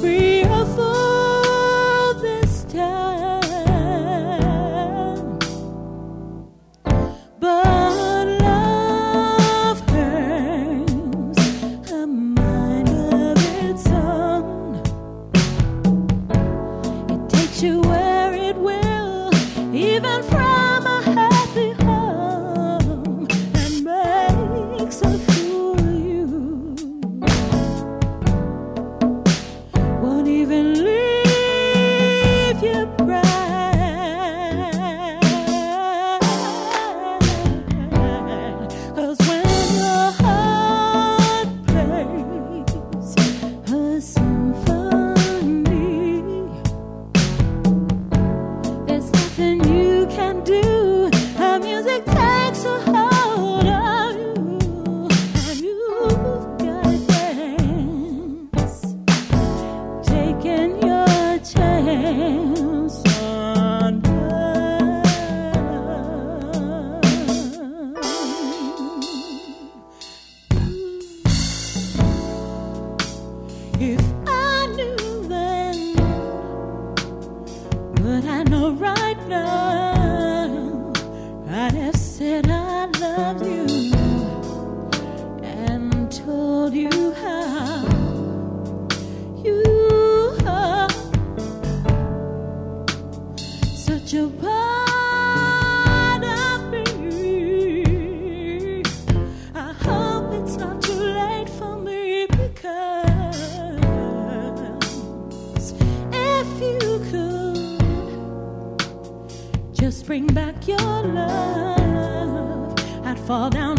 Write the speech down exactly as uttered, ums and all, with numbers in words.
be a fool this time. But love claims a mind of its own. It takes you where it will, even from a happy home, and makes a fool of you. Won't even leave you bright. 'Cause when your heart plays a symphony, there's nothing you can do. The music takes a hold of you, and you've got to dance, taking your chance on love. If I knew then what I know right now, I'd have said I love you and told you how you are such a part of me. I hope it's not too late for me, because if you could just bring back your love, I'd fall down